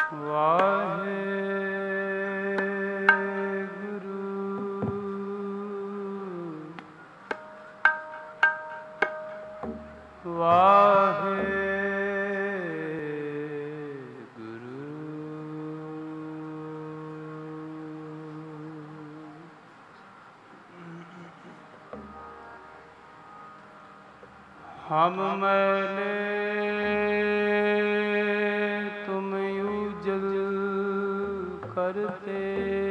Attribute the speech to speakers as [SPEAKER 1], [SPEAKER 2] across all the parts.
[SPEAKER 1] हम मैले तुम यूजल करते,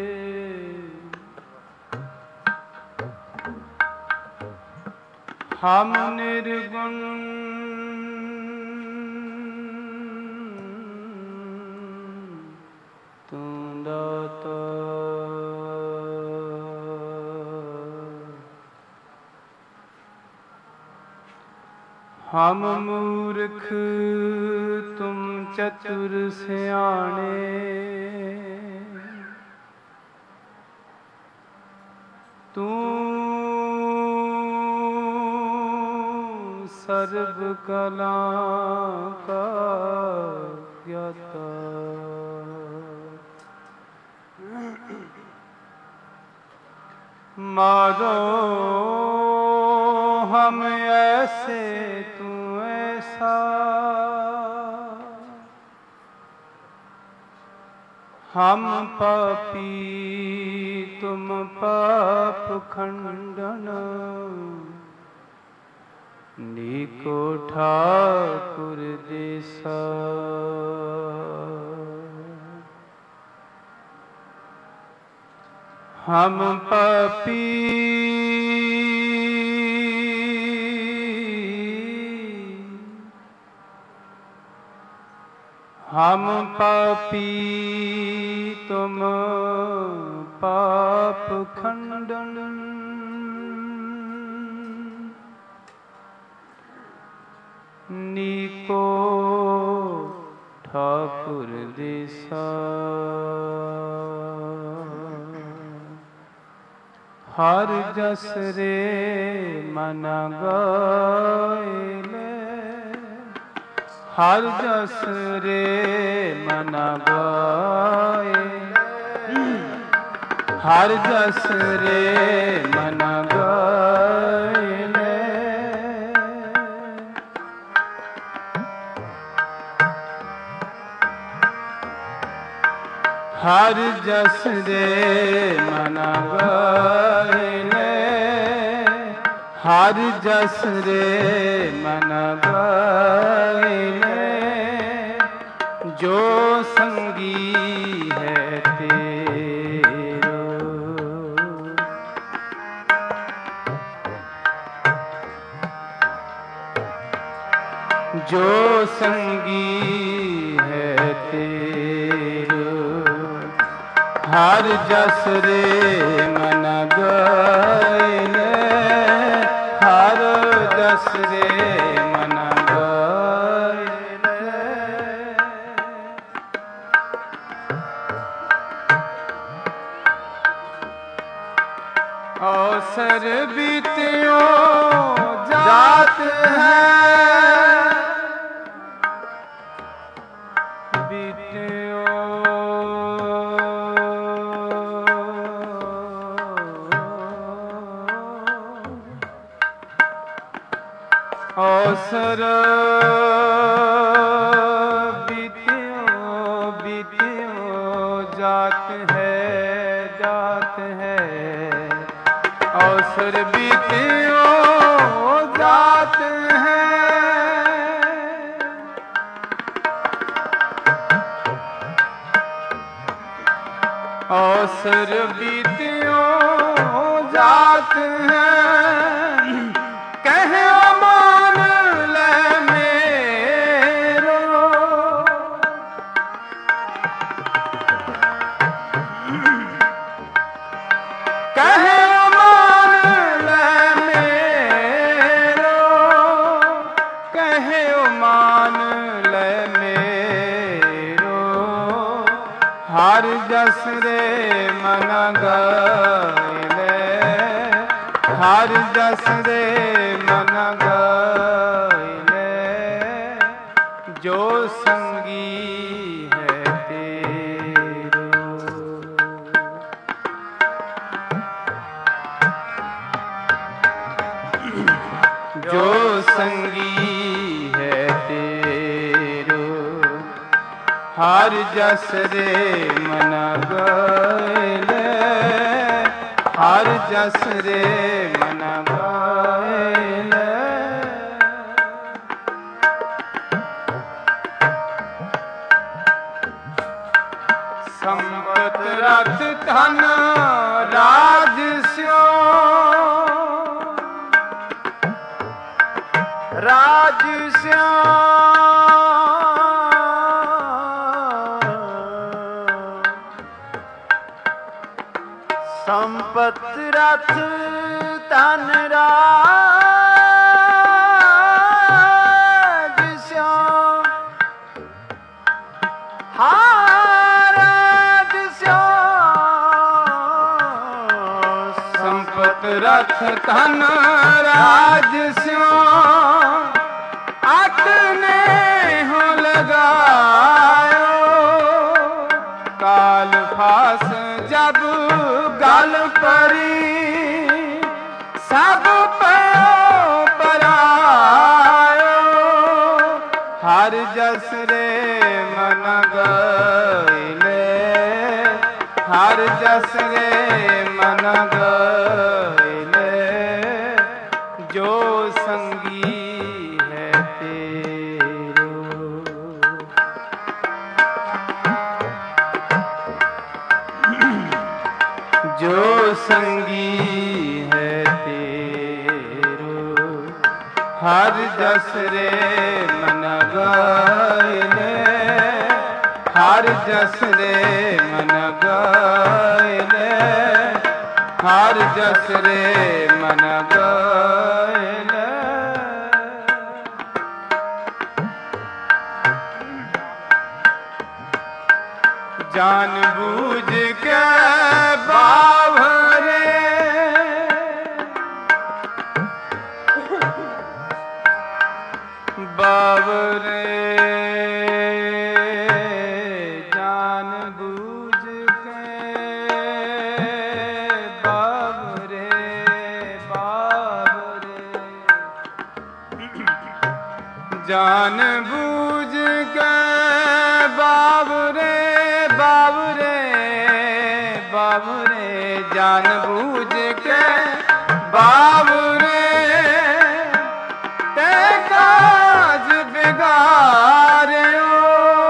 [SPEAKER 1] हम निर्गुण तुम दाता। हम मूर्ख तुम चतुर सियाणे, तू सर्व कला का ज्ञाता। मारो हम ऐसे तू ऐसा, हम पापी तुम पाप खंडन, नीको ठाकुर दिसा। हम पापी हम पापी तुम पाप खंडन, नीको ठाकुर दिसा। हर जस रे मन गाए, हर जस रे मन गाए, हर जस रे मन गाए। हर जस रे मन गाए, हर जस रे मन गाए। जो संगी है तेरो, जो संगी है तेरो, हर जस रे मन गाए, हर जस रे मन गाए। अवसर बीत्यो जात है, बीत्यो अवसर बीत्यो बीत्यो जात है, जात है। अवसर बीत्यो जात है, अवसर बीत्यो जात है। कहे मान ले मेरो, कहे मान ले मेरो, कहे मान ले मेरो। हर जस रे मन गाए, हर जस रे मन गाए। जो संगी है तेरा, हर जस रे मन गायले, हर जस रे मन गायले। संपत रथ धन राज स्यो, राज स्यो संपत रथ धन राज स्यो, राज स्यो संपत रथ धन राज स्यो, आतने हो लगायो काल फास जब गल परी, सब पयो परायो हर जस रे मन गायले, हर जस रे मन गायले। जो संगी है तेरो, जो संगी है तेरो, हर जस रे मन गायले, हर जस रे मन गायले, हर जस रे मन गायले। जान बूझ के बावरे, बावरे जान बूझ के बावरे, बावरे जान बूझ के बावरे, बावरे बावरे जान बूझ के बावरे, ते काज बिगाड़ियो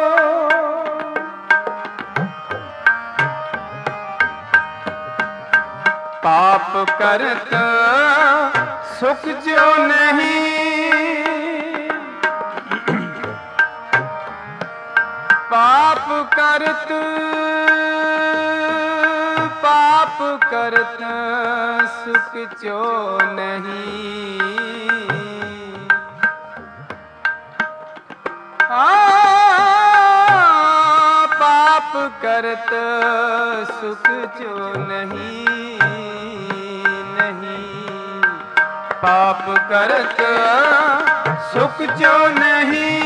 [SPEAKER 1] पाप करत सुख जो नहीं, पाप करत, पाप करत सुख जो नहीं। पाप करत सुख जो नहीं, नहीं पाप करत सुख जो नहीं।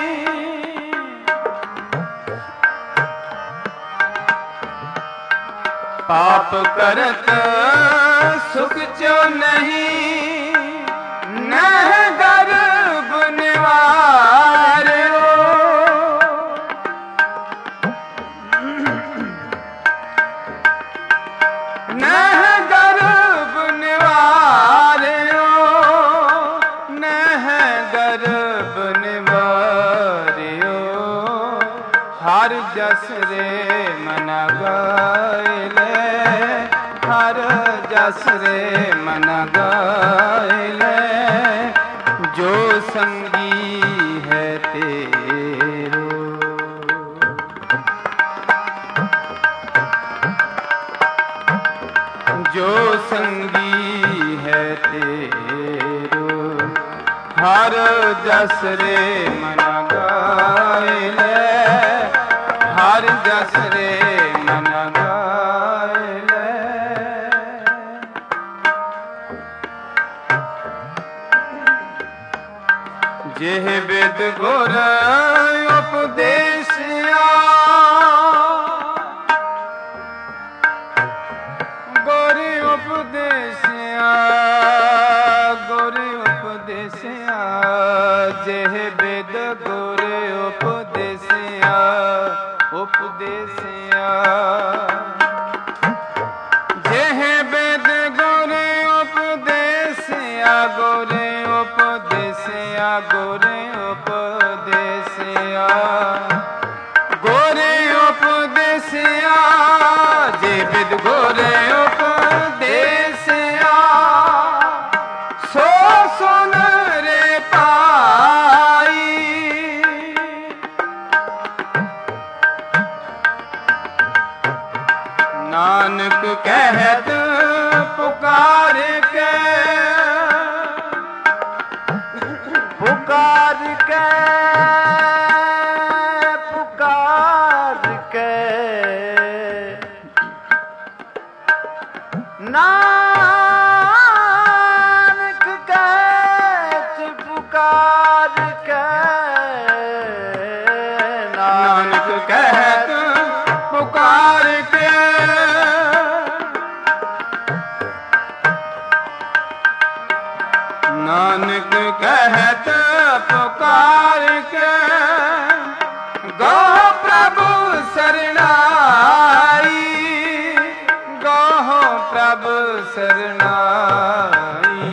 [SPEAKER 1] पाप करत सुख जो नहीं, नह गर्भ निवार्यो नह गर्भ निवार्यो, नह गर्भ निवार्यो हर जस रे मन गायले, हर जस रे मन गायले। जो संगी है तेरो, जो संगी है तेरो, हर जस रे मन गायले, हर जस रे मन गायले। जेह वेद गुर उपदेशिया, गोरी उपदेशिया, गोरी उपदेशिया, जेह वेद गुर उपदेशिया। ਉਪਦੇਸਿਆ। ਜਿਹ ਬਿਦ ਗੁਰ ਉਪਦੇਸਿਆ, ਗੁਰ ਉਪਦੇਸਿਆ, ਗੁਰ ਉਪਦੇਸਿਆ, ਗੁਰ ਉਪਦੇਸਿਆ। ਜੇ ਬਿਦ ਗੁਰ ਉਪਦੇਸਿਆ, ਸੋ ਸੁਨ ਰੇ ਭਾਈ। ਨਾਨਕ ਕਹਿਤ ਪੁਕਾਰ ਕੇ,
[SPEAKER 2] ਪੁਕਾਰ ਕੇ, ਪੁਕਾਰ ਕੇ, ਨਾਨਕ ਕਹਿਤ ਪੁਕਾਰ ਕੇ,
[SPEAKER 1] ਨਾਨਕ ਕਹਿਤ ਪੁਕਾਰ ਕੇ। ਨਾਨਕ ਕਹਿਤ ਪੁਕਾਰ ਕੇ, ਗੋ ਪ੍ਰਭੂ ਸਰਣਾਈ, ਗੋ ਪ੍ਰਭ ਸਰਣਾਈ।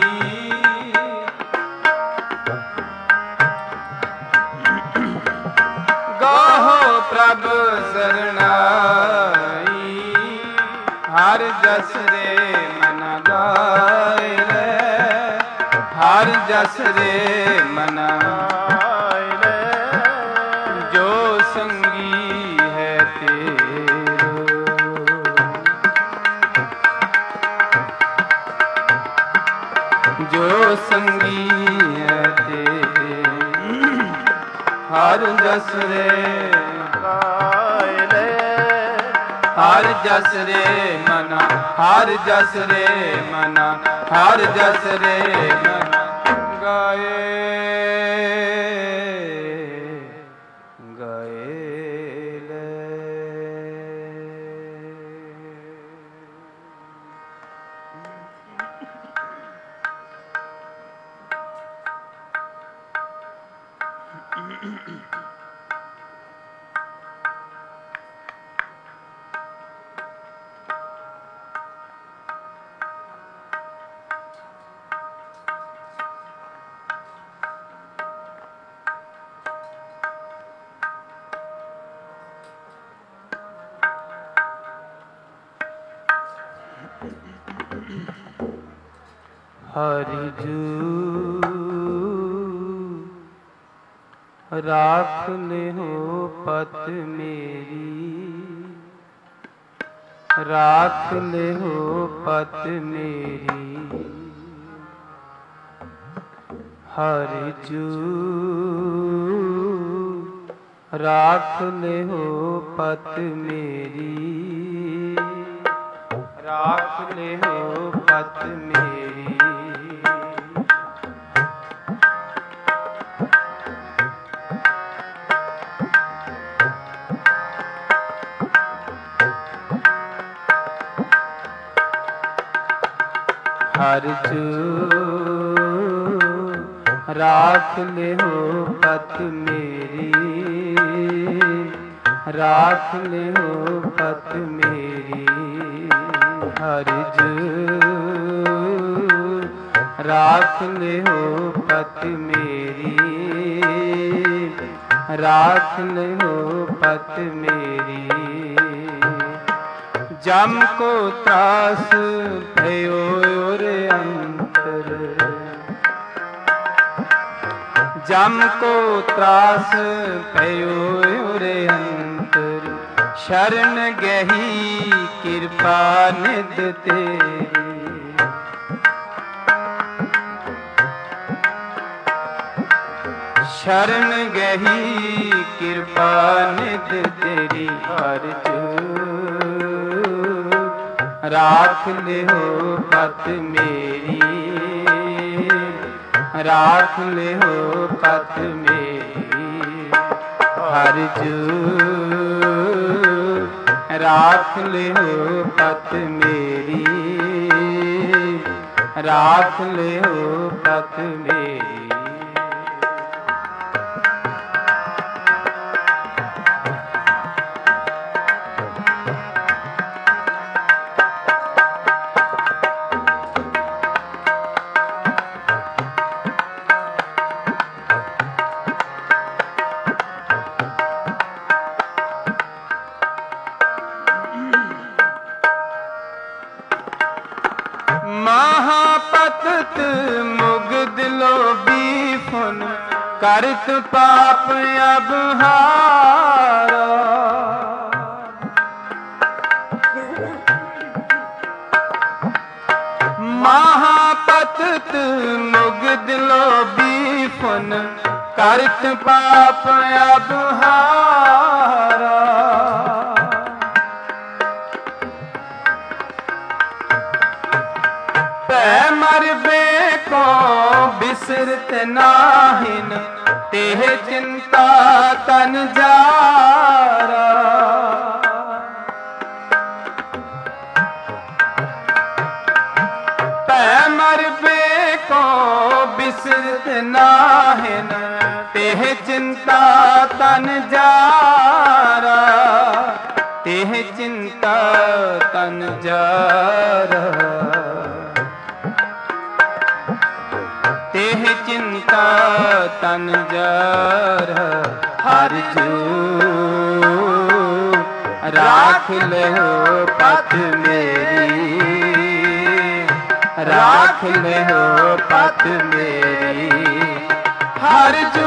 [SPEAKER 1] ਗੋ ਪ੍ਰਭ ਸਰਣਾਈ। ਹਰ ਜਸ ਰੇ ਮਨ ਗਾਏ ਰੇ, ਹਰ ਜਸ ਰੇ ਮਨ
[SPEAKER 2] ਆਏ ਰੇ।
[SPEAKER 1] ਜੋ ਸੰਗੀ ਹੈ ਤੇਰੋ, ਜੋ ਸੰਗੀ ਹੈ ਤੇਰੇ। ਹਰ ਜਸ ਰੇ
[SPEAKER 2] ਆਏ ਰੇ,
[SPEAKER 1] ਹਰ ਜਸ ਰੇ ਮਨਾ, ਹਰ ਜਸ ਰੇ ਮਨਾ, ਹਰ ਜਸ ਰੇ ਮਨਾ ਗਾਏ, ਗਾਏ ਲੈ। ਹਰਿ ਜੂ ਰਾਖ ਲਿਹੋ ਪਤ ਮੇਰੀ, ਰਾਖ ਲਿਹੋ ਪਤ ਮੇਰੀ। ਹਰਿ ਜੂ ਰਾਖ ਲਿਹੋ ਪਤ ਮੇਰੀ, ਰਾਖ ਲਿਹੋ ਪਤ ਮੇਰੀ। ਹਰਿ ਜੂ ਰਾਖ ਲਿਹੋ ਪਤ ਮੇਰੀ, ਰਾਖ ਲਿਹੋ ਪਤ ਮੇਰੀ। ਹਰਿ ਜੂ ਰਾਖ ਲਿਹੋ ਪਤ ਮੇਰੀ, ਰਾਖ ਲਿਹੋ ਪਤ ਮੇਰੀ। ਜਮ ਕੋ ਤਰਾਸ ਭਇਓ ਔਰ ਅੰਤਰ, ਜਮ ਕੋ ਤਰਾਸ ਭਇਓ ਔਰ ਅੰਤਰ। ਸ਼ਰਨ ਗਹੀ ਕਿਰਪਾ ਨਿਧ ਤੇਰੀ, ਸ਼ਰਨ ਗਹੀ ਕਿਰਪਾ ਨਿਧ ਤੇਰੀ। ਹਰਿ ਜੂ ਰਾਖ ਲਿਹੋ ਪਤ ਮੇਰੀ, ਰਾਖ ਲਿਹੋ ਪਤ ਮੇਰੀ। ਹਰਿ ਜੂ ਰਾਖ ਲਿਹੋ ਪਤ ਮੇਰੀ, ਰਾਖ ਲਿਹੋ ਪਤ ਮੇਰੀ। करत पाप अब हारा। महापतित मुग्ध लोभी फुन करत पाप अब हारा। पै मरबे को बिसरत नाहिन तेह चिंता तन जारा। पै मरबे को बिसरत नाहिन तेह चिंता तन जारा। तेह चिंता तन जारा। तेह चिंता तन जारा। हर जू राख लेहो पथ मेरी। राख लेहो पथ मेरी। हर जू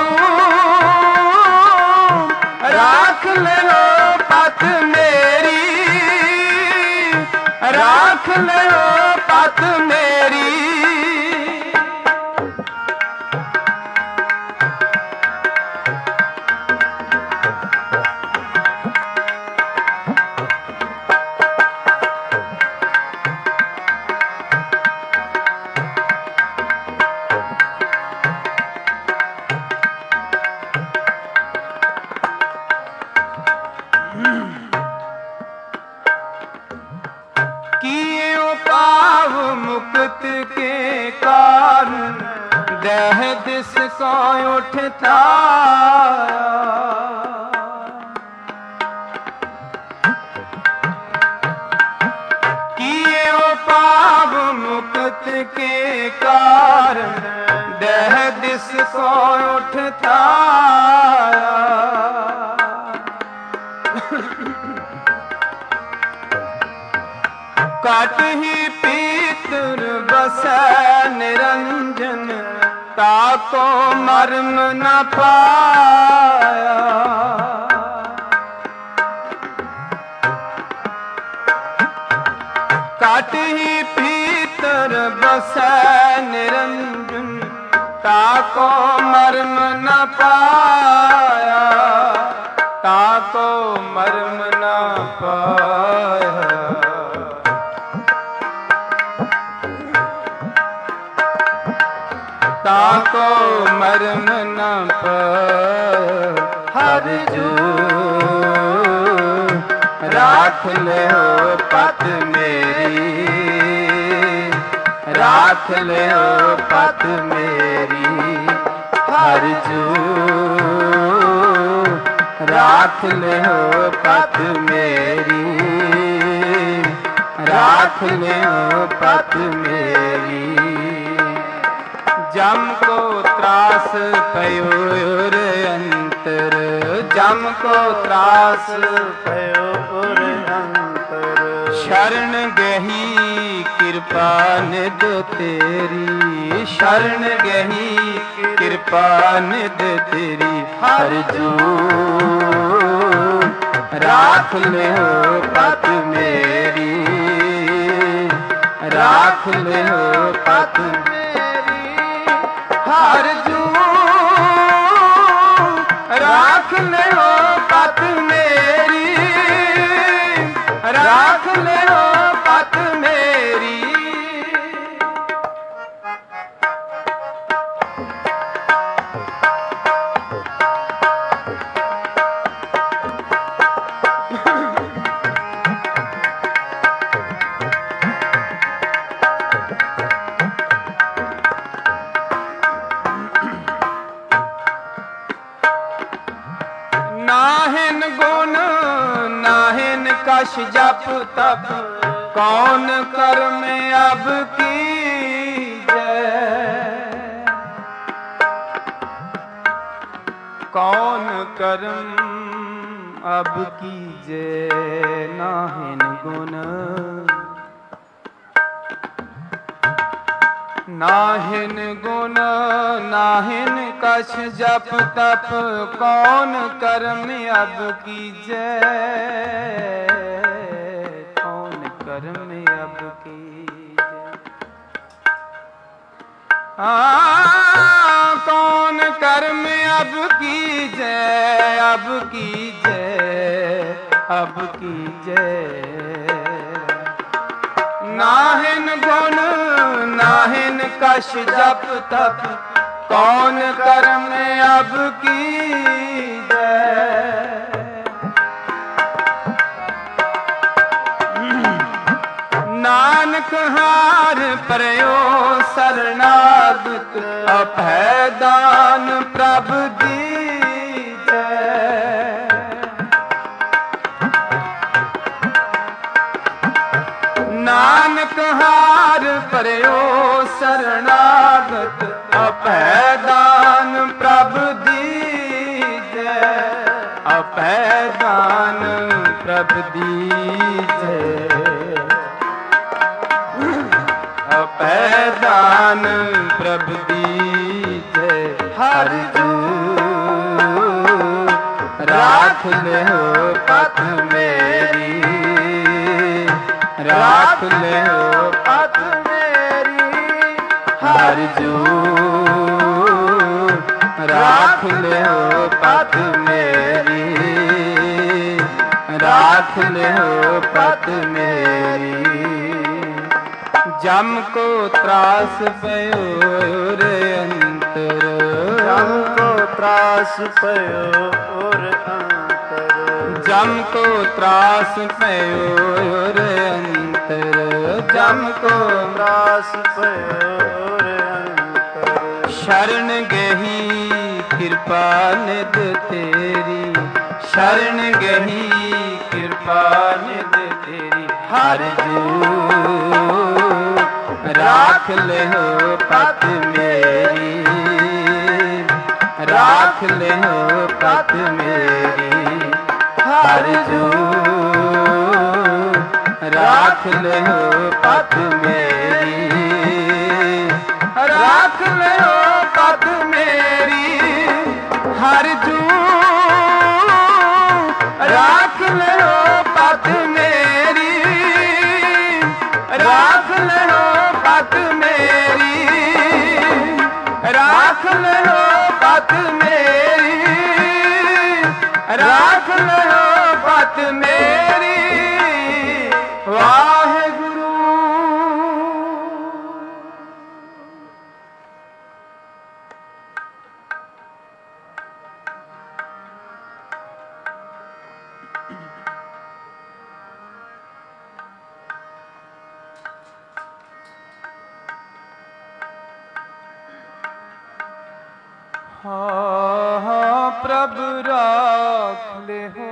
[SPEAKER 1] राख लेहो पथ मेरी। राख लेहो पथ मेरी। के कारण दह दिस को उठता। किए पाप मुक्त के कारण दह दिस को उठता। काट ही पीतर बसै निरंजन ताको मर्म न पाया। काट ही पीतर बसै निरंजन ताको मर्म न पाया। ताको मर्म न पाया। ताको मर्म न पाया। हर जू राख लेहो पथ मेरी। राख लेहो पथ मेरी। हर जू राख लेहो पथ मेरी। राख लेहो पथ मेरी। जम को त्रास पयो उर अंतर। जम को त्रास
[SPEAKER 2] पयो उर अंतर।
[SPEAKER 1] शरण गही कृपा निध तेरी। शरण गही कृपा निध तेरी। हर जू राख लेहो पथ मेरी। राख लेहो पथ हर जू राख लेहो पथ मेरी। राख लेहो पथ मेरी। नाहिन गुण नाहिन कश जप तप कौन कर्म अब कीजै। कौन कर्म अब कीजै। नाहिन गुण नाहिन गुण नाहिन कछ जप तप कौन कर्म अब कीजे, कौन कर्म अब कीजे। कौन कर्म अब कीजे, अब कीजे, अब कीजे। नाहिन गुण नाहिन कछ जप तप कौन कर्म अब कीजे। नानक हार परयो शरणागत अभय दान प्रभु दीजे। नानक हार परयो शरणागत अभय दान प्रभु दीजे, अभय दान प्रभु दीजे, अभय दान प्रभु दीजे। हर जू राख ले हो पथ मेरी, राख ले हो पथ मेरी। हर जू राख ले हो पथ मेरी, राख ले हो पथ मेरी। जम को त्रास पयो रे अंतर,
[SPEAKER 2] जम को त्रास पयो और अंतर।
[SPEAKER 1] जम को त्रास पयो रे अंतर, जम को
[SPEAKER 2] त्रास पयो और अंतर।
[SPEAKER 1] शरण गही कृपा निध तेरी, शरण गही कृपा निध तेरी। हर जू राख ले हो पथ मेरी, राख ले हो पथ मेरी। हर जू राख ले हो पथ मेरी, राख ले हो पथ मेरी। हर जू राख ले हो पथ मेरी, राख ले हो पथ मेरी, राख ले हो पथ मेरी, राख ले हो पथ मेरी। वाहेगुरु। हाँ प्रभु राख ले हो,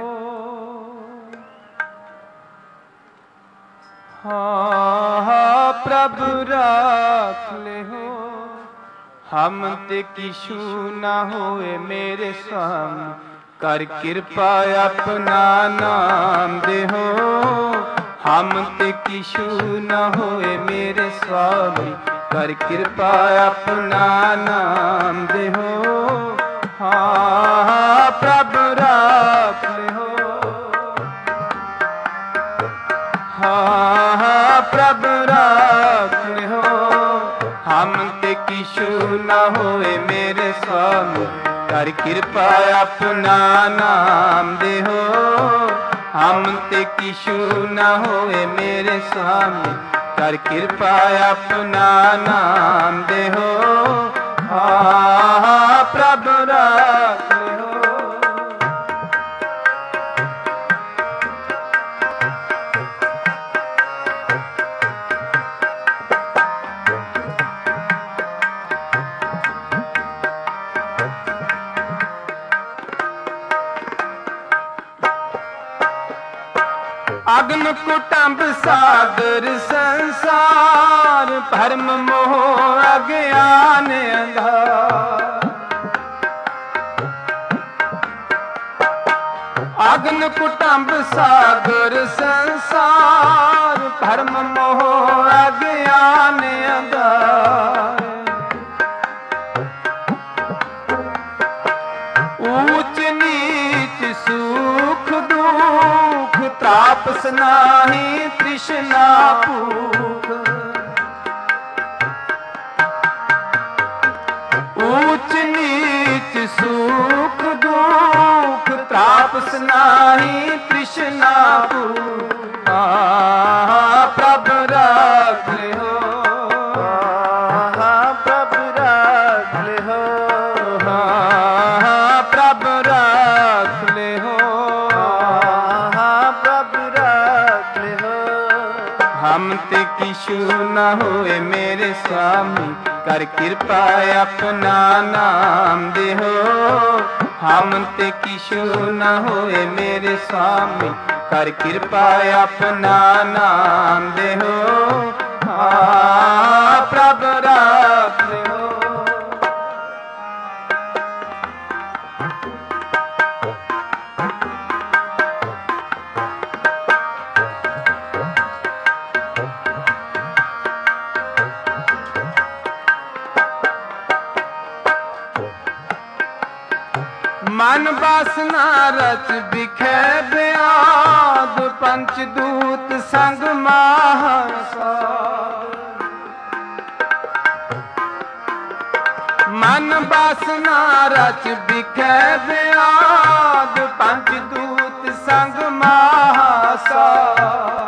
[SPEAKER 1] हाँ प्रभु राख ले हो। हम ते किशु न होए मेरे स्वामी, कर कृपा अपना नाम दे हो। हम ते किशु न होए मेरे स्वामी, कर कृपा अपना नाम दे हो। हाँ प्रभु राख ले हो, हाँ प्रभु राख ले हो। हम ते किशु न होए मेरे स्वामी, कर कृपा अपना नाम दे हो। हम ते किशु न होए मेरे स्वामी, कर कृपा अपना नाम दे हो। हाँ प्रभु राख ले हो। अग्न कुटुंब सागर संसार, भरम मोह अज्ञान अंधार। ਅਗਨ ਕੁਟੰਬ ਸਾਗਰ ਸੰਸਾਰ, ਭਰਮ ਮੋਹ ਅਗਿਆਨ ਅੰਧਾਰ। ਊਚ ਨੀਚ ਸੁਖ ਦੁਖ, ਤਾਪਸ ਨਾਹੀ ਤ੍ਰਿਸ਼ਨਾ ਭੂਖ। ਊਚ ਨੀਚ ਸੁਖ ਦੁਖ, ਤਾਪਸ ਨਾਹੀ ਤ੍ਰਿਸ਼ਨਾ ਭੂਖ। ਪ੍ਰਭ ਰਾਖ ਲਿਓ,
[SPEAKER 2] ਪ੍ਰਭ ਰਾਖ ਲਿਓ,
[SPEAKER 1] ਪ੍ਰਭ ਰਾਖ ਲਿਓ,
[SPEAKER 2] ਪ੍ਰਭ ਰਾਖ ਲਿਓ।
[SPEAKER 1] ਹਮ ਤੇ ਕਿਛੂ ਨਾ ਹੋਏ ਮੇਰੇ ਸੁਆਮੀ, ਕਰ ਕਿਰਪਾ ਆਪਣਾ ਨਾਮ ਦੇਹੋ। ਹਮ ਤੇ ਕਿਛੂ ਨਾ ਹੋਏ ਮੇਰੇ ਸੁਆਮੀ, ਕਰ ਕਿਰਪਾ ਆਪਣਾ ਨਾਮ ਦੇਹੋ। ਪ੍ਰਭ ਰਾਖ ਲਿਓ। ਮਨ ਬਾਸਨਾ ਰਚ ਬਿਖੈ ਬਿਆਦ, ਪੰਚ ਦੂਤ ਸੰਗ ਮਹਾਸਾਰ। ਮਨ ਬਾਸਨਾ ਰਚ ਬਿਖੈ ਬਿਆਦ, ਪੰਚ ਦੂਤ ਸੰਗ ਮਹਾਸਾਰ।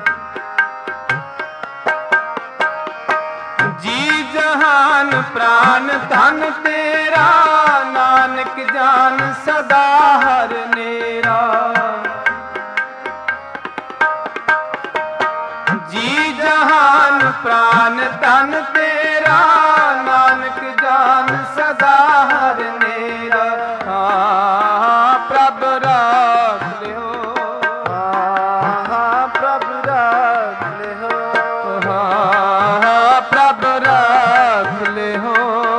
[SPEAKER 1] ਜੀ ਜਹਾਨ ਪ੍ਰਾਨ ਧਨ ਤੇਰਾ, ਨਾਨਕ ਜਾਨ ਸਦਾ ਹਰ ਨੇਰਾ। ਜੀ ਜਹਾਨ ਪ੍ਰਾਨ ਧਨ ਤੇਰਾ, ਨਾਨਕ ਜਾਨ ਸਦਾ ਹਰ ਨੇਰਾ। ਪ੍ਰਭ ਰਾਖ ਲਿਓ,
[SPEAKER 2] ਪ੍ਰਭ ਰਾਖ ਲਿਓ,
[SPEAKER 1] ਪ੍ਰਭ ਰਾਖ ਲਿਓ,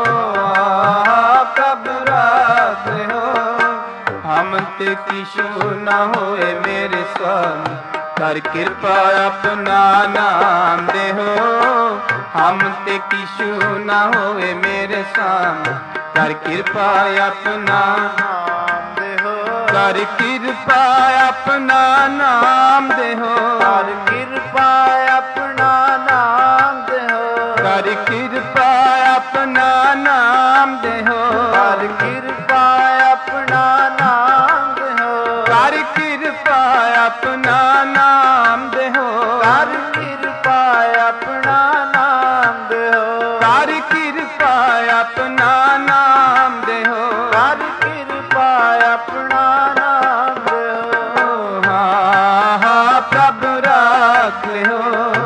[SPEAKER 1] ਪ੍ਰਭ ਰਾਖ ਲਿਓ। ਹਮ ਤੇ ਕਿਛੂ ਨਾ ਹੋਏ ਮੇਰੇ ਸੁਆਮੀ, ਕਰ ਕਿਰਪਾ ਆਪਣਾ ਨਾਮ ਦੇਹੋ। ਹਮ ਤੇ ਕਿਛੂ ਨਾ ਹੋਏ ਮੇਰੇ ਸੁਆਮੀ, ਕਰ ਕਿਰਪਾ ਆਪਣਾ
[SPEAKER 2] ਨਾਮ ਦੇਹੋ।
[SPEAKER 1] ਕਰ ਕਿਰਪਾ ਆਪਣਾ ਨਾਮ ਦੇਹੋ।
[SPEAKER 2] ਕਰ ਕਿਰਪਾ ਆਪਣਾ ਨਾਮ ਦੇਹੋ।
[SPEAKER 1] ਕਰ ਕਿਰਪਾ ਆਪਣਾ ਨਾਮ ਦੇਹੋ।
[SPEAKER 2] ਕਰ ਕਿਰਪਾ ਆਪਣਾ ਨਾਮ ਦੇਹੋ।
[SPEAKER 1] ਕਰ ਕਿਰਪਾ ਆਪਣਾ ਨਾਮ ਦੇਹੋ।
[SPEAKER 2] ਕਰ ਕਿਰਪਾ ਆਪਣਾ ਨਾਮ ਦੇਹੋ।
[SPEAKER 1] ਕਰ ਕਿਰਪਾ ਆਪਣਾ ਨਾਮ ਦੇਹੋ।
[SPEAKER 2] ਕਰ ਕਿਰਪਾ ਆਪਣਾ ਨਾਮ ਦੇਹੋ।
[SPEAKER 1] ਪ੍ਰਭ ਰਾਖ ਲਿਓ,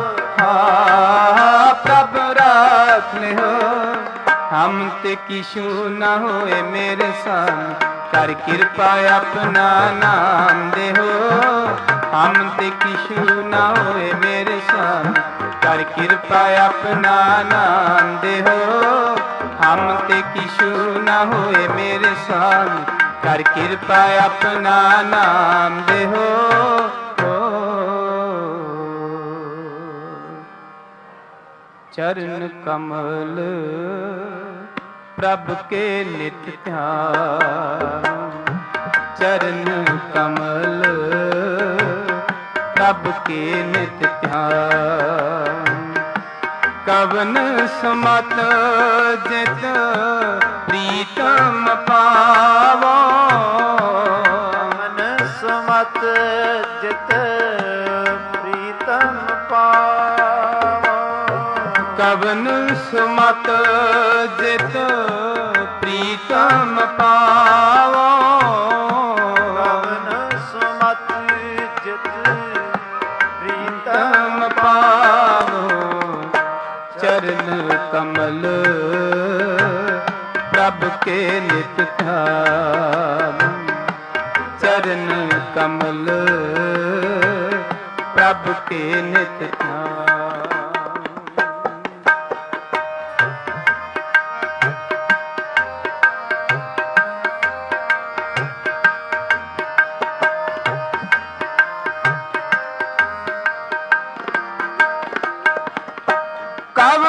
[SPEAKER 1] ਪ੍ਰਭ ਰਾਖ ਲਿਓ। ਹਮ ਤੇ ਕਿਛੂ ਨਾ ਹੋਏ ਮੇਰੇ ਸਾਮ, ਕਰ ਕਿਰਪਾ ਆਪਣਾ ਨਾਮ ਦੇਹੋ। ਹਮ ਤੇ ਕਿਛੂ ਨਾ ਹੋਏ ਮੇਰੇ ਸਾਮ, ਕਰ ਕਿਰਪਾ ਆਪਣਾ ਨਾਮ ਦੇਹੋ। ਹਮ ਤੇ ਕਿਛੂ ਨਾ ਹੋਏ ਮੇਰੇ ਸਾਮ, ਕਰ ਕਿਰਪਾ ਆਪਣਾ ਨਾਮ ਦੇਹੋ। ਚਰਨ ਕਮਲ ਪ੍ਰਭ ਕੇ ਨਿਤ ਧਿਆਨ। ਚਰਨ ਕਮਲ ਪ੍ਰਭ ਕੇ ਨਿਤ ਧਿਆਨ। ਕਵਨ ਸਮਤ ਜਿਤ ਪ੍ਰੀਤਮ ਪਾਵੋ।
[SPEAKER 2] ਕਵਨ ਸਮਤ ਜਿਤ ਪ੍ਰੀਤਮ ਪਾਵੋ।
[SPEAKER 1] ਕਵਨ ਸਮਤ ਜਿਤ ਪ੍ਰੀਤਮ ਪਾਵੋ।
[SPEAKER 2] ਕਵਨ ਸਮਤ ਜਿਤ ਪ੍ਰੀਤਮ
[SPEAKER 1] ਪਾਵੋ। ਚਰਨ ਕਮਲ ਪ੍ਰਭ ਕੇ ਨਿਤ ਧਿਆਨ। ਚਰਨ ਕਮਲ ਪ੍ਰਭ ਕੇ ਨਿਤ ਧਿਆਨ।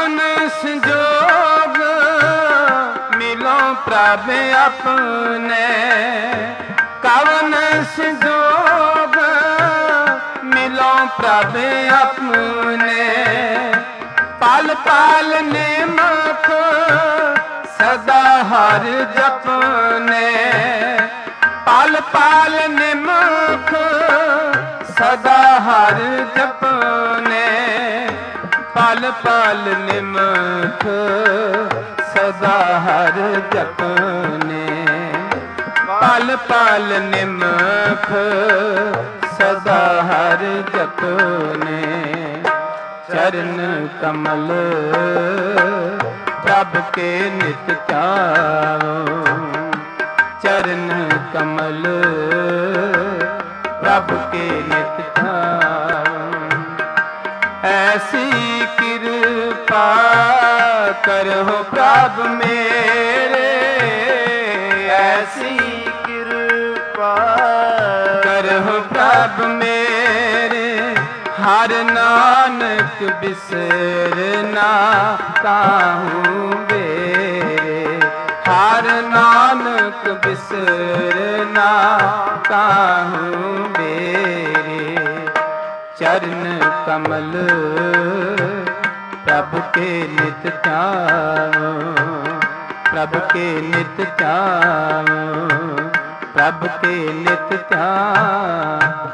[SPEAKER 1] ਕਵਨ ਸੰਜੋਗ ਮਿਲੋ ਪ੍ਰਭ ਆਪਣੇ, ਕਵਨ ਸੰਜੋਗ ਮਿਲੋ ਪ੍ਰਭ ਆਪਣੇ, ਪਲ ਪਲ ਨਿਮਖ ਸਦਾ ਹਰ ਜਪਨੇ, ਪਲ ਪਲ ਨਿਮਖ ਸਦਾ ਹਰ ਜਪਨੇ, ਪਲ ਪਲ ਨਿਮਖ ਸਦਾ ਹਰ ਜਪਨੇ, ਪਲ ਪਲ ਨਿਮਖ ਸਦਾ ਹਰ ਜਪਨੇ, ਚਰਨ ਕਮਲ ਪ੍ਰਭ ਕੇ ਨਿਤ ਚਾਵੋ, ਚਰਨ ਕਮਲ ਪ੍ਰਭ ਕੇ ਨਿਤ ਚਾਵੋ, ਐਸੀ ਕਿਰਪਾ ਕਰੋ ਪ੍ਰਭ ਮੇਰੇ, ਐਸੀ
[SPEAKER 2] ਕਿਰਪਾ
[SPEAKER 1] ਕਰੋ ਪ੍ਰਭ ਮੇਰੇ, ਹਰ ਨਾਨਕ ਬਿਸਰਨਾ ਕਾਹੂ ਬੇਰੇ, ਹਰ ਨਾਨਕ ਬਿਸਰਨਾ ਕਾਹੂ ਬੇਰੇ, ਚਰਨ ਕਮਲ ਪ੍ਰਭ ਕੇ ਨਿਤ ਚਾਵੋ, ਪ੍ਰਭ ਕੇ ਨਿਤ ਚਾਵੋ, ਪ੍ਰਭ ਕੇ ਨਿਤ ਚਾਵੋ।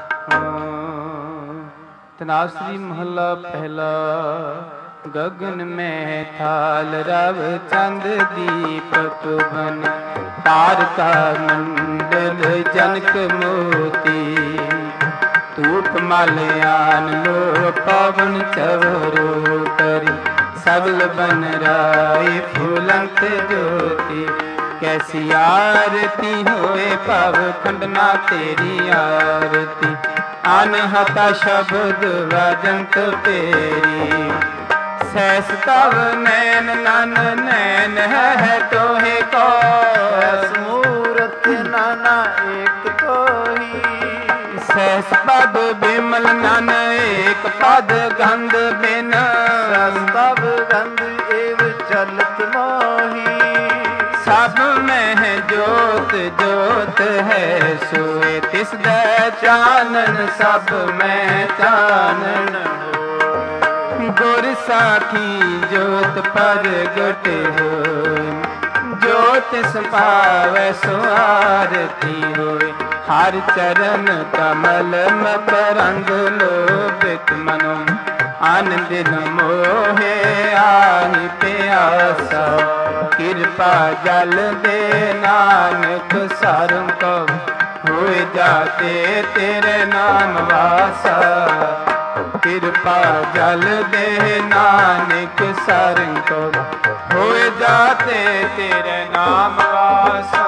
[SPEAKER 1] ਤਨਾਸਰੀ ਮਹੱਲਾ ਪਹਿਲਾ। ਗगन में थाल रव चंद दीपक बन, तारका मंडल जनक मोती, धूप माल्यान लो पवन चवरो करी, सगल बन राय फूलंत ज्योति, कैसी आरती होए पव खंडना तेरी आरती, अनहता शब्द वाजंत तेरी, सहस तव नैन नन नैन है तोहे को,
[SPEAKER 2] मूरत नाना एक तो ही,
[SPEAKER 1] सहस पद बिमल नन एक पद गंध बिन,
[SPEAKER 2] तब गंध एव चलत मोही,
[SPEAKER 1] सब में है जोत जोत है सोए तिस दै चानन, सब में चानन गुर साखी जोत प्रगट होय, जोत पावै सो आरती होय, हर चरण कमल मत रंग लोभित मनो, आनंद मोहे आहि प्यासा, कृपा जल दे नानक सारंग को, होए जाते तेरे नाम वासा, कृपा जल दे नानक सारंग को, होए जाते तेरे नाम वासा।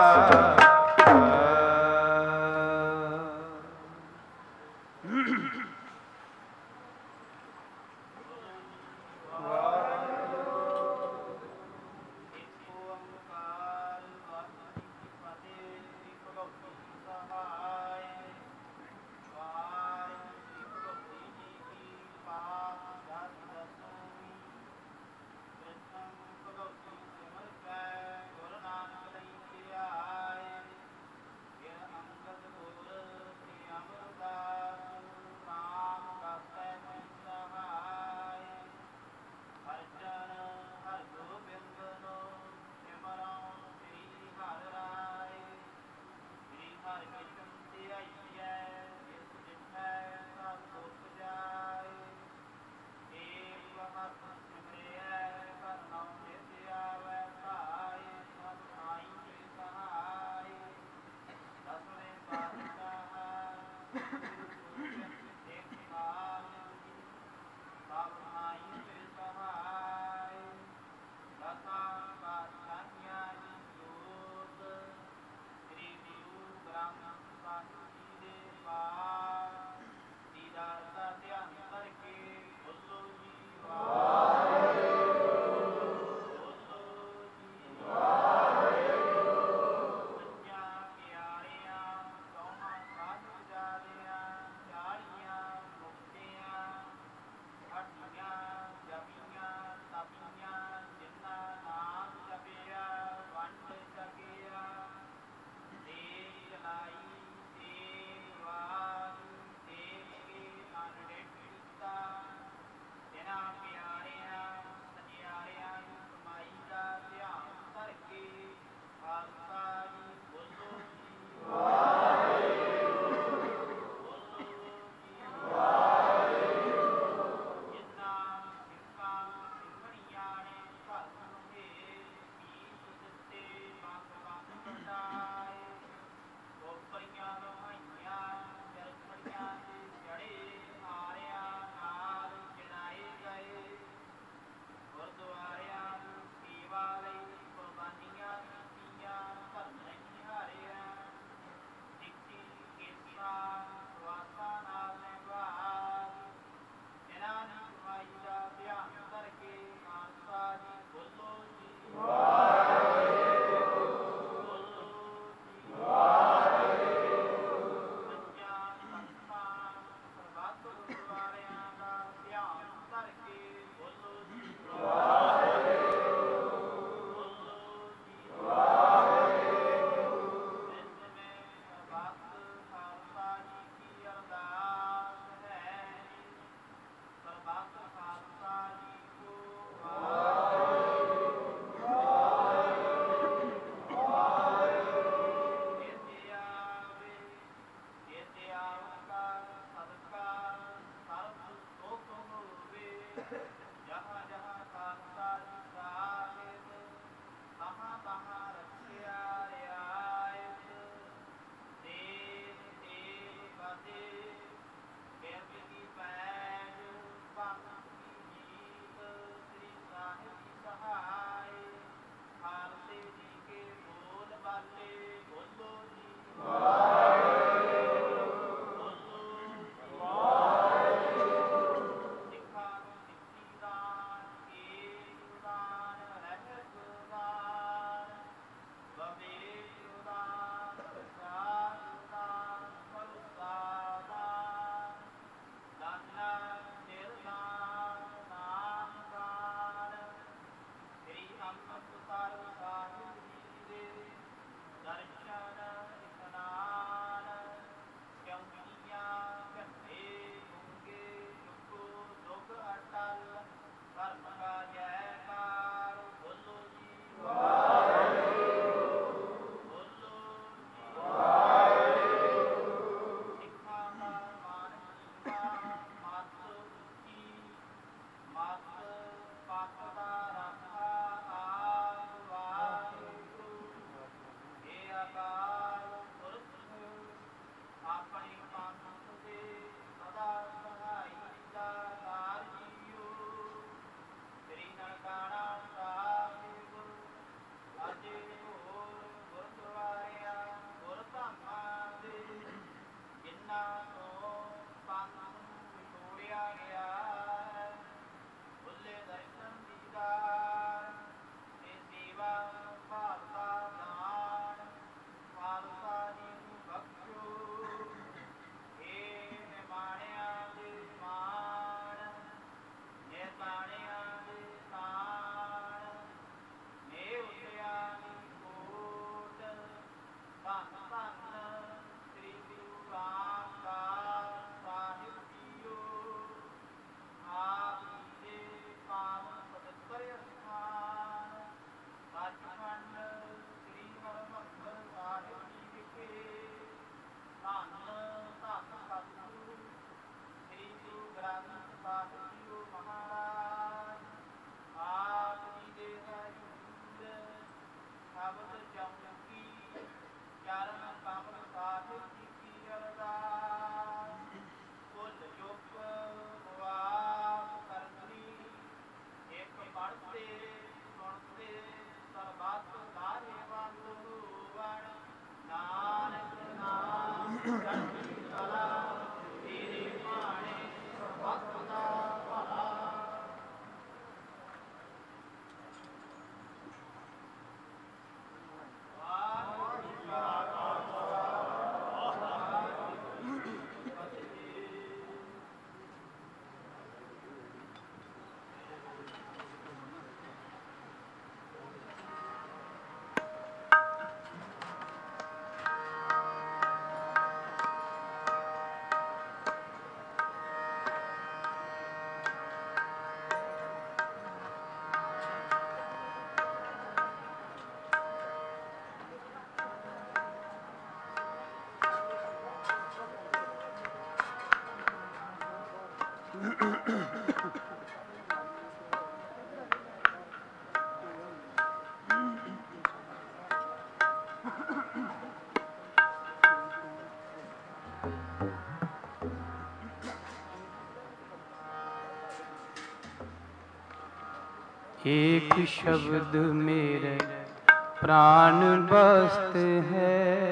[SPEAKER 1] एक शब्द मेरे प्राण बस्त है,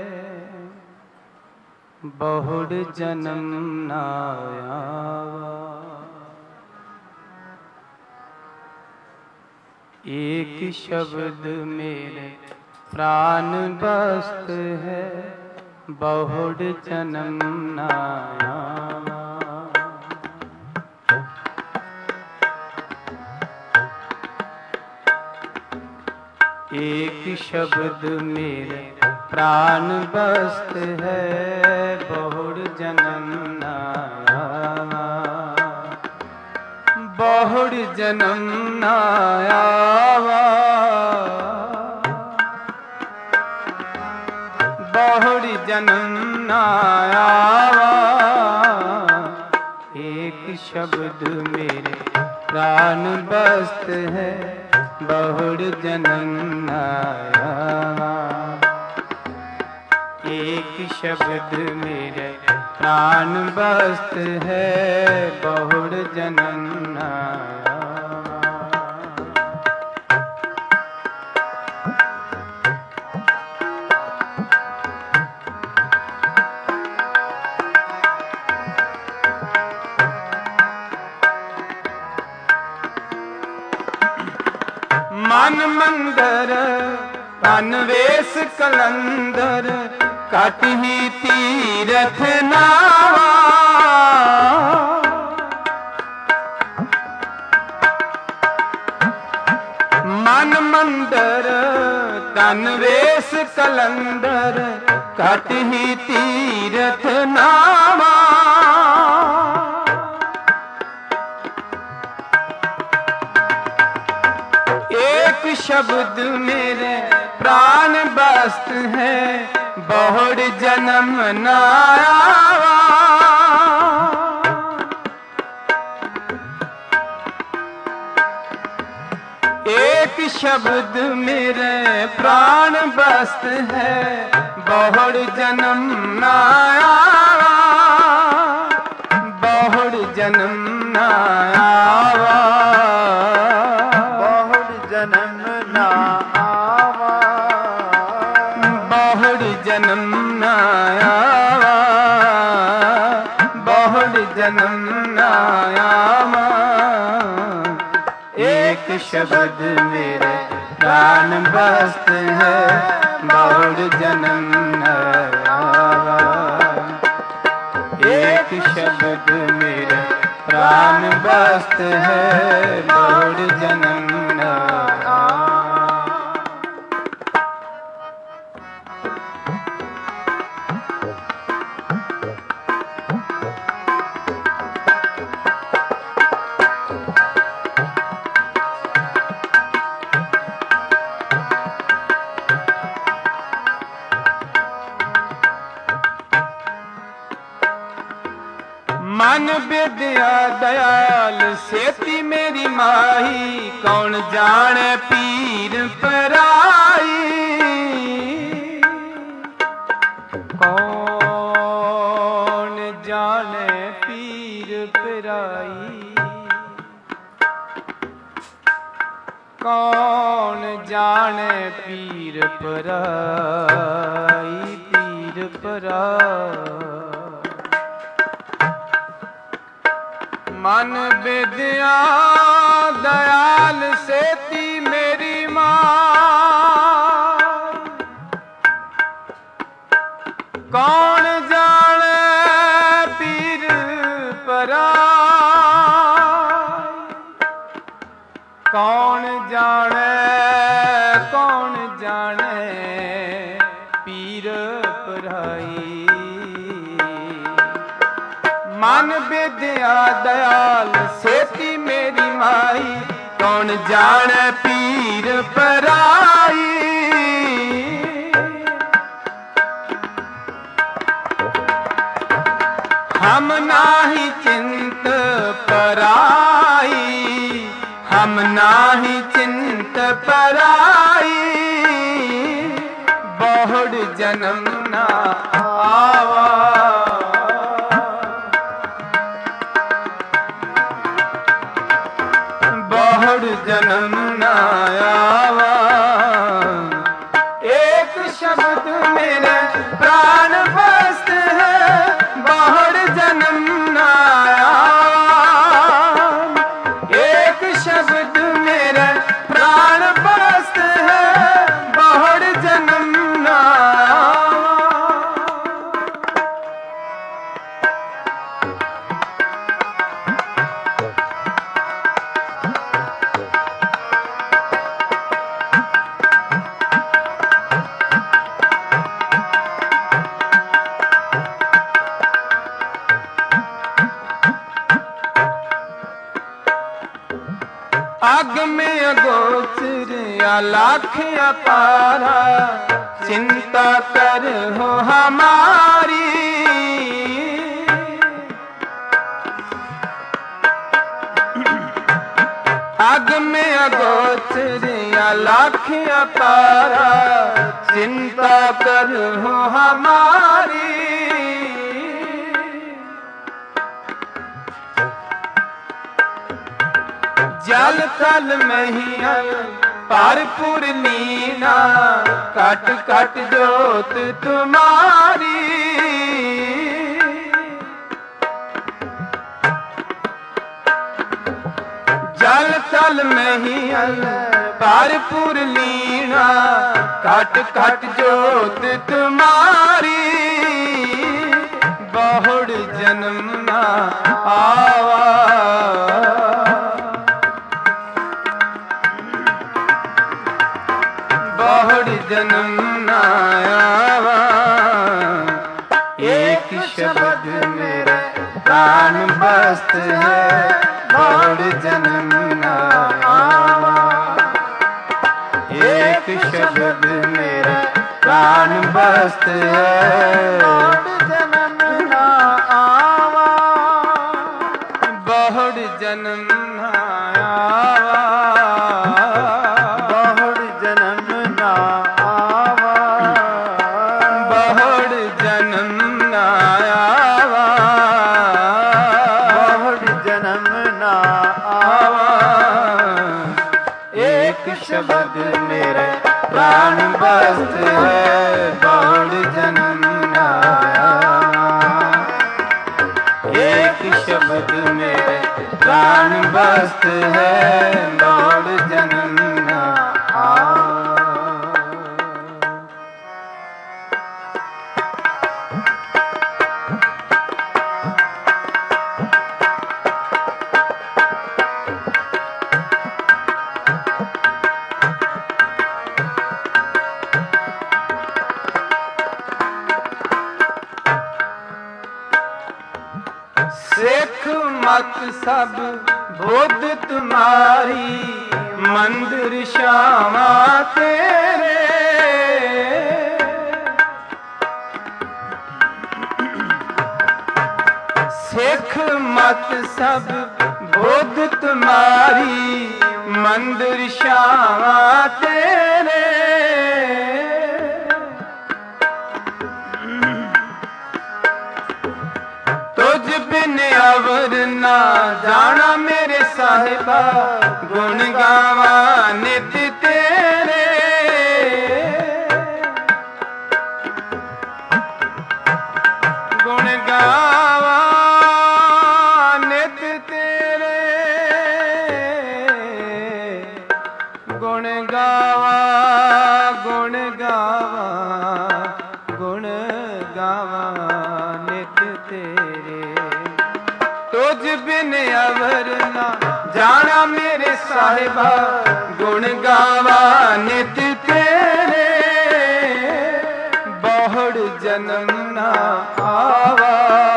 [SPEAKER 1] बहुड़ जन्म ना आवा। एक शब्द मेरे प्राण बस्त है, बहुड़ जन्म ना आवा। एक शब्द मेरे प्राण बस्त है, बहुड़ जन्म ना आवा। बहुड़ जन्म ना आवा, बहुड़ जन्म ना आवा। एक शब्द मेरे प्राण बस्त है, बहुड़ जन्म ना आवा। एक शब्द मेरे प्राण बस्त है, बहुड़ जन्म ना आवा। मन मंदर तन वेश कलंदर, कट ही तीरथ नावा। मन मंदर तन वेश कलंदर, कट ही तीरथ नावा। एक शब्द मेरे प्राण बस्त है, बहुड़ जन्म ना आवा। एक शब्द मेरे प्राण बस्त है, बहुड़ जन्म ना आवा। बहुड़ जन्म ना आवा, जन्म ना आवा। बहुड़ जन्म ना आवा। एक शब्द मेरे प्राण बस्त है, बहुड़ जन्म ना आवा। एक शब्द मेरे प्राण बस्त है, बहुड़ जन्म ना आवा। मन विद्या दयाल सेती मेरी माही, कौन जाने पीर पराई। कौन जाने पीर पराई। कौन जाने पीर पराई। पीर ਪਰਾਈ। ਮਨ ਵਿਦਿਆ ਦਇਆਲ ਸੇਤੀ ਮੇਰੀ ਮਾਂ, ਕੌਣ ਜਾਣੇ ਪੀਰ ਪਰਾਈ। ਕੌਣ ਜਾਣੇ ਪੀਰ ਪਰਾਈ। ਮਨ ਵਿਦਿਆ ਦਇਆਲ ਸੇਤੀ ਮੇਰੀ ਮਾਈ, ਕੌਣ ਜਾਣੇ ਪੀਰ ਪਰਾਈ। ਹਮ ਨਾਹੀ ਚਿੰਤ ਪਰਾਈ, ਹਮ ਨਾਹੀ ਚਿੰਤ ਪਰਾਈ। ਬਹੁੜ ਜਨਮ ਨਾ ਆਵਾ, ਬਹੁੜ ਜਨਮ ਨਾ ਆਵਾ। ਏਕ ਸ਼ਬਦ ਮੇਰੇ ਪ੍ਰਾਨ ਬਸਤ ਹੈ, ਬਹੁੜ ਜਨਮ ਨਾ ਆਵਾ। ਏਕ ਸ਼ਬਦ ਮੇਰੇ ਪ੍ਰਾਨ ਬਸਤ ਹੈ, ਬਹੁੜ ਜਨਮ ਨਾ ਆਵਾ। अग में अगोचर अलख अपारा, चिंता कर हो हमारी। अग में अगोचर अलख अपारा, चिंता कर हो हमारी। जल थल महियल भरपूर लीना, कट कट जोत तुम्हारी। जल थल महियल भरपूर लीना, कट कट जोत तुम्हारी। बहुड़ जन्म ना आवा, बहुड़ जन्म ना आवा। एक शब्द मेरे प्राण बस्त है, बहुड़ जन्म ना आवा। एक शब्द मेरे प्राण बस्त है, बहुड़ जन्म ना आवा। बहुड़ जन्म ना आवा, बहुड़ जन्म ना आवा। बहुड़ जन्म ना आवा, बहुड़ जन्म ना आवा। एक शब्द मेरे प्राण बस्त है, बहुड़ जन्म ना आवा। एक शब्द मेरे प्राण बस्त है, बहुड़ जन्म ना आवा। सिख मत सब बुद्ध तुम्हारी, मंदिर श्यामा तेरे। सिख मत सब बुद्ध तुम्हारी, मंदिर श्यामा तेरे। तुझ बिन अवर ना जाना मेरे साहिबा, गुण गावा नित तेरे। ਤੁਝ ਬਿਨ ਅਵਰ ਨਾ ਜਾਣਾ ਮੇਰੇ ਸਾਹਿਬਾ, ਗੁਣ ਗਾਵਾ ਨਿਤ ਤੇਰੇ, ਬਹੁੜ ਜਨਮ ਨਾ ਆਵਾ,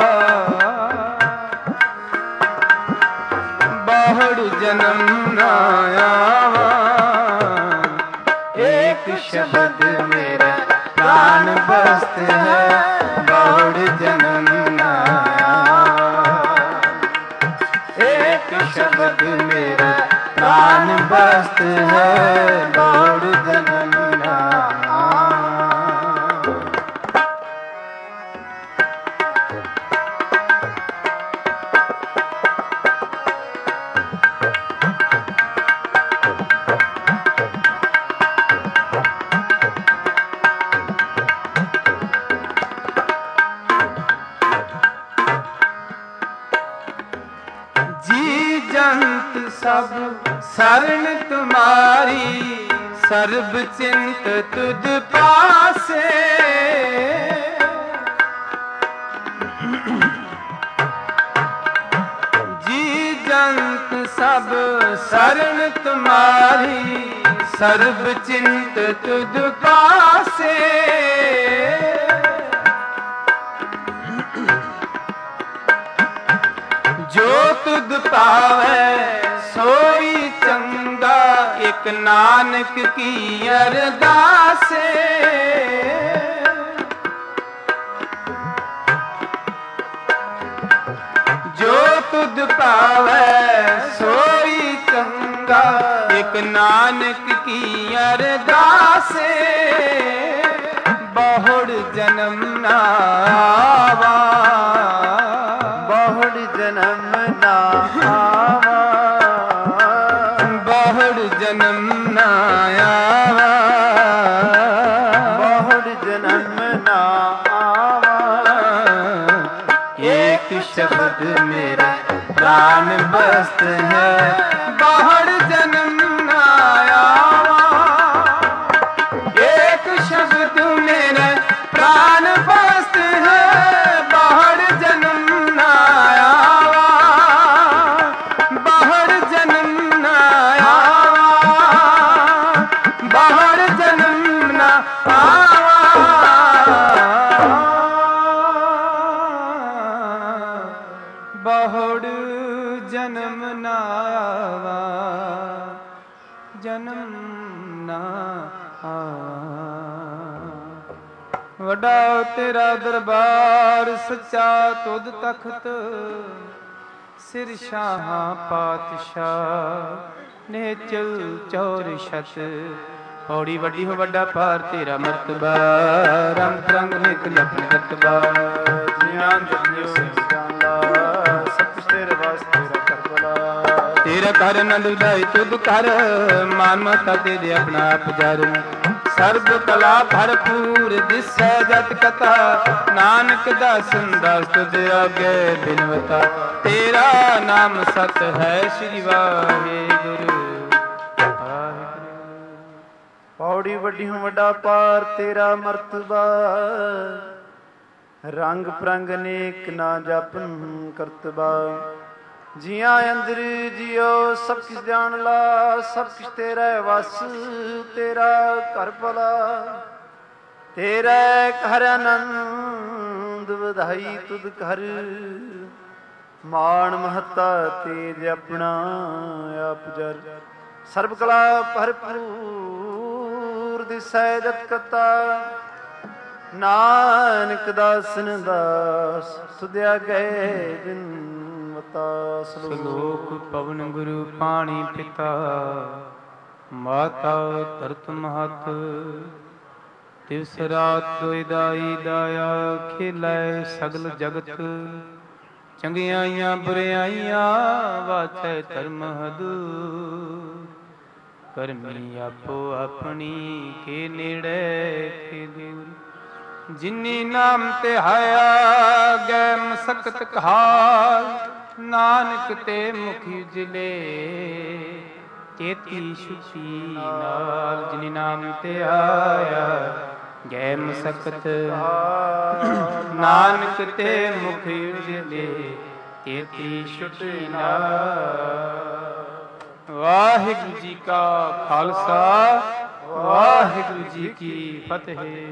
[SPEAKER 1] ਬਹੁੜ ਜਨਮ ਨਾ ਆਵਾ। ਏਕ ਸ਼ਬਦ ਮੇਰਾ ਪ੍ਰਾਨ ਬਸਤ ਹੈ, ਬਹੁੜ ਜਨਮ ਨਾ ਆਵਾ। ਏਕ ਸ਼ਬਦ ਮੇਰਾ ਪ੍ਰਾਨ ਬਸਤ ਹੈ, ਬਹੁੜ ਜਨਮ ਨਾ ਆਵਾ। सब शरण तुम्हारी, सर्ब चिंत तुझ पासे, जी जंत सब शरण तुम्हारी, सर्ब चिंत तुझ पासे। जो तुझ पावे सोई चंगा, एक नानक की अरदासे। जो तुझ पावे सोई चंगा, एक नानक की अरदासे, बहुड़ जन्म ना आवा,
[SPEAKER 2] बहुड़ जन्म ना आवा,
[SPEAKER 1] बहुड़ जन्म ना आवा,
[SPEAKER 2] बहुड़ जन्म ना आवा।
[SPEAKER 1] एक शब्द मेरा प्राण बस्त है, बहुड़ जन्म ना आवा। एक शब्द मेरा प्राण बस्त है, बहुड़ जन्म ना आवा, बहुड़ जन्म ना आवा, बहुड़ जन्म ना आवा, बहुड़ जन्म ना आवा, जन्म ना आवा। ਵੱਡਾ ਤੇਰਾ ਦਰਬਾਰ ਸੱਚਾ ਤੁਧ ਤਖਤ, ਸਿਰ ਸ਼ਾਹਾਂ ਪਾਤਸ਼ਾਹ ਨੇਚਲ ਚੌਰ ਛਤ। ਪੌੜੀ ਵੱਡੀ ਹੋ ਵੱਡਾ ਪਾਰ ਤੇਰਾ ਮਰਤਬਾ, ਰੰਗ ਰੰਗ ਨਿਕਲ ਆਪਣੇ ਰਤਬਾ।
[SPEAKER 2] ਜਿਆਂ ਜਪਿਓ ਸਿਆਲਾ, ਸਭ ਕੁਛ ਤੇਰੇ ਵਾਸਤੇ ਤੇਰਾ ਕਰਬਲਾ।
[SPEAKER 1] ਤੇਰਾ ਘਰ ਆਨੰਦ ਉਦਾਈ ਤੁਧ ਕਰ, ਮਾਨ ਮਤਾ ਤੇਰੇ ਆਪਣਾ ਆਪ ਜਰ। ਸਰਬ ਕਲਾ ਭਰਪੂਰ ਦਿਸੈ ਜਤ ਕਥਾ, ਨਾਨਕ ਦਾਸਨ ਦਾਸ ਤੁਧ ਆਗੇ ਬਿਨਵਤਾ। ਤੇਰਾ ਨਾਮ ਸਤ ਹੈ ਸ੍ਰੀ ਵਾਹਿਗੁਰੂ ਵਾਹਿਗੁਰੂ।
[SPEAKER 2] ਪੌੜੀ ਵੱਡੀ ਹੋ ਵੱਡਾ ਪਾਰ ਤੇਰਾ ਮਰਤਬਾ, ਰੰਗ ਪ੍ਰੰਗ ਅਨੇਕ ਨਾ ਜਪਨ ਕਰਤਬਾ। ਜੀਆਂ ਅੰਦਰ ਜਿਉ ਸਭ ਕਿਛ ਜਾਣ ਲਾ, ਸਭ ਕਿਛ ਤੇਰਾ ਵਸ ਤੇਰਾ ਘਰ ਭਲਾ। ਤੇਰਾ ਘਰ ਆਨੰਦ ਵਧਾਈ ਤੁਧ ਘਰ, ਮਾਣ ਮਹੱਤਾ ਤੇਜ ਆਪਣਾ ਆਪ ਜਰ। ਸਰਬ ਕਲਾ ਭਰਪੂਰ ਦਿਸੈ ਜਤ ਕਤਾ, ਨਾਨਕ ਦਾਸਨ ਦਾਸ ਸੁਧਿਆ ਗਏ ਬਿਨ।
[SPEAKER 1] ਸਲੋਕ ਪਵਨ ਗੁਰੂ ਪਾਣੀ ਪਿਤਾ, ਮਾਤਾ ਧਰਤ ਮਹਤ। ਦਿਵਸ ਰਾਤ ਦੋਇ ਦਾਈ ਦਾਇਆ, ਖੇਲੇ ਸਗਲ ਜਗਤ। ਚੰਗਿਆਈਆਂ ਬੁਰਿਆਈਆਂ ਵਾਚੈ ਧਰਮ ਹਦੂ, ਕਰਮੀ ਆਪੋ ਆਪਣੀ ਕੇ ਨੇੜੇ ਕੇ ਦੂਰ। ਜਿਨੀ ਨਾਮ ਤੇ ਹਾਇਆ ਗੈ ਮਸਕਤ ਕਹਾਲ, ਨਾਨਕ ਤੇ ਮੁਖੀ ਉਜਲੇ ਚੇਤੀ ਛੁਟੀ ਨਾਲ। ਜਿਨੀ ਨਾਮ ਤੇ ਆਇਆ ਗੈ ਮਸਕਤ, ਨਾਨਕ ਤੇ ਮੁਖੀ ਉਜਲੇ ਕੀਤੀ ਛੁਟੇ ਨਾ। ਵਾਹਿਗੁਰੂ ਜੀ ਕਾ ਖਾਲਸਾ, ਵਾਹਿਗੁਰੂ ਜੀ ਕੀ ਫਤਿਹ।